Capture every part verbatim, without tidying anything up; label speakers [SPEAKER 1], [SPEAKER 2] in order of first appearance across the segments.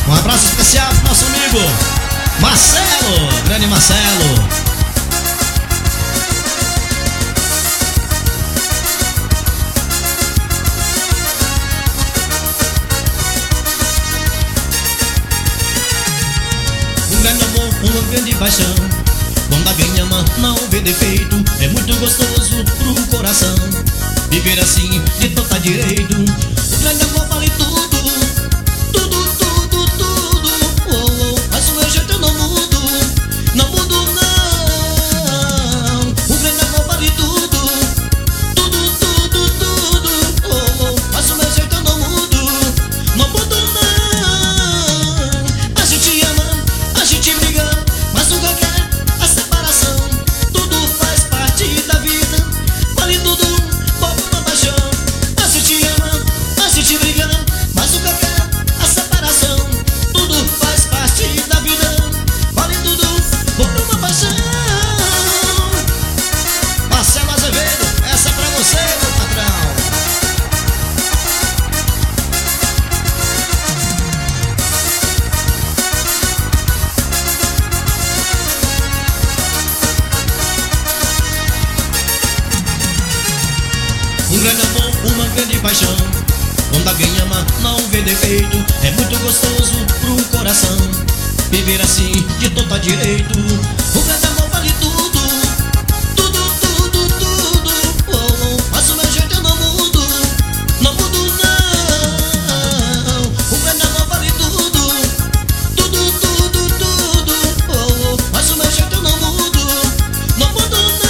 [SPEAKER 1] Um abraço especial pro nosso amigo Marcelo, grande Marcelo. Um grande amor, uma grande paixão, quando alguém ama não vê defeito, é muito gostoso pro coração viver assim de total direito. O grande amor vale tudo, tudo, tudo, tudo. Oh, oh, mas o meu jeito eu não mudo, não mudo não. O grande amor vale tudo, tudo, tudo, tudo. Oh, oh, mas o meu jeito eu não mudo, não mudo não. A gente ama, a gente briga, mas nunca quer a separação. Tudo faz parte da vida, vale tudo. Um grande amor, uma grande paixão, quando alguém ama não vê defeito, é muito gostoso pro coração viver assim de total direito. O grande amor vale tudo, tudo, tudo, tudo. Oh, oh, mas o meu jeito eu não mudo, não mudo não. O grande amor vale tudo, tudo, tudo, tudo. Oh, oh, mas o meu jeito eu não mudo, não mudo não.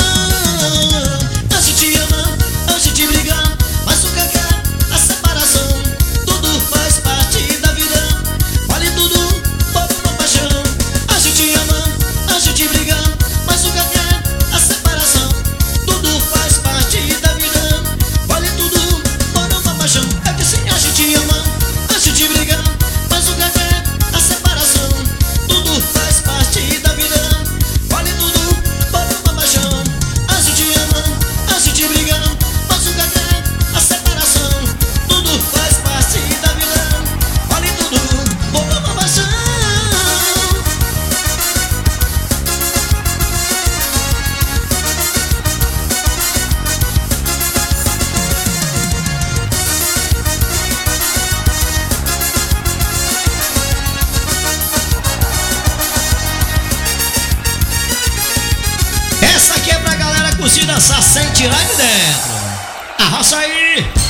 [SPEAKER 1] A gente ama, a gente briga, mas nunca quer a separação. Tudo faz parte da vida, vale tudo por uma paixão. A gente ama, a gente briga, mas nunca quer a separação. Tudo faz parte da vida, vale tudo por uma paixão. É que sim, a gente ama, a gente briga, mas nunca quer a separação. Tudo faz parte da vida, vale tudo por uma paixão. A gente ama, a gente briga, mas nunca quer a separação. Tudo faz parte da vida, vale tudo por uma paixão. Essa aqui é pra galera curtir, dançar sem tirar de dentro. Arroça aí!